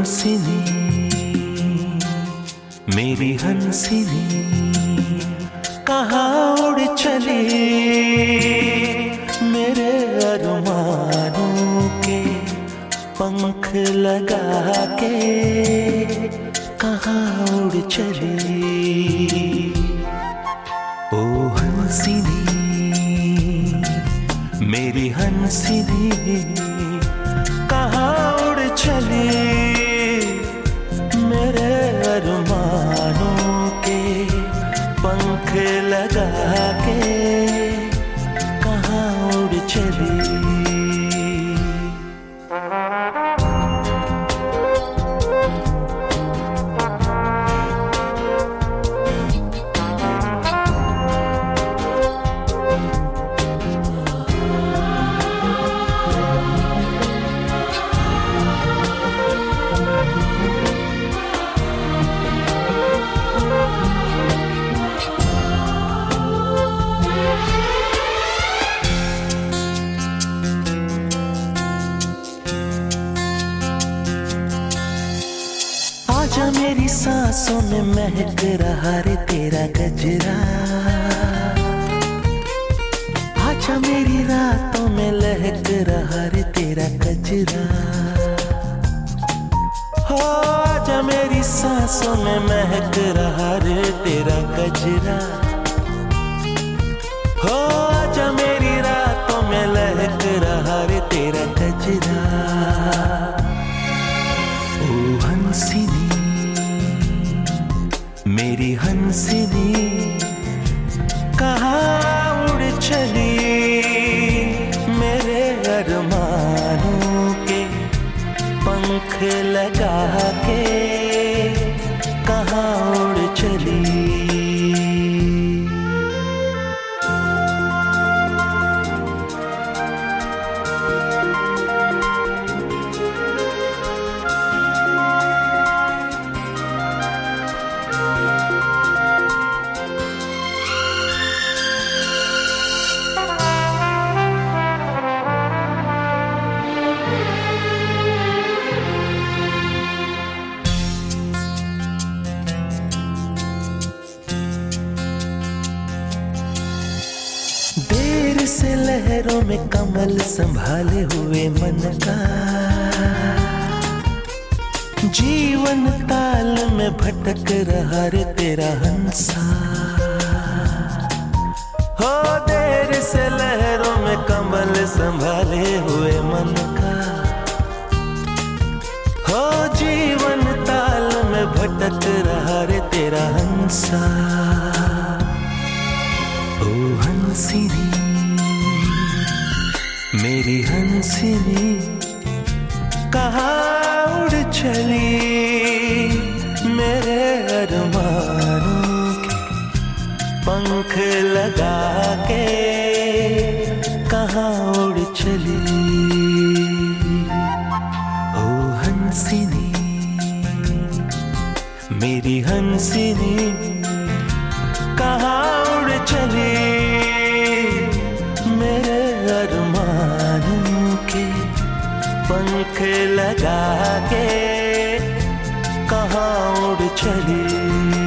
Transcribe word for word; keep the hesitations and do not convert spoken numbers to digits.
हंसिनी, मेरी हंसिनी, कहाँ उड़ चली मेरे अरमानों के पंख लगा के, कहाँ उड़ चली। ओ हंसिनी, मेरी हंसिनी, कहाँ उड़ चली मेरे अरमानों के पंख लगा के, कहाँ उड़ चली। आजा मेरी सांसों में महक रहा रे तेरा गजरा, आजा मेरी रातों में लहक रहा रे तेरा गजरा। हो आजा मेरी सांसों में महक रहा रे तेरा गजरा। हो आजा मेरी रातों में लहक रहा रे तेरा गजरा। ओ हंसिनी, मेरी हंसिनी, कहाँ उड़ चली मेरे अरमानों के पंख लगा के, कहाँ उड़ चली। देर से लहरों में कमल संभाले हुए मन का, जीवन ताल में भटक रहा रे तेरा हंसा। हो देर से लहरों में कमल संभाले हुए मन का, हो जीवन ताल में भटक रहा रे तेरा हंसा। ओ हंसिनी, मेरी हंसिनी, कहाँ उड़ चली मेरे अरमानों के पंख लगा के, कहाँ उड़ चली। ओ हंसिनी, मेरी हंसिनी, कहाँ उड़ चली मेरे अरमानों के पंख लगा के, कहाँ उड़ चली।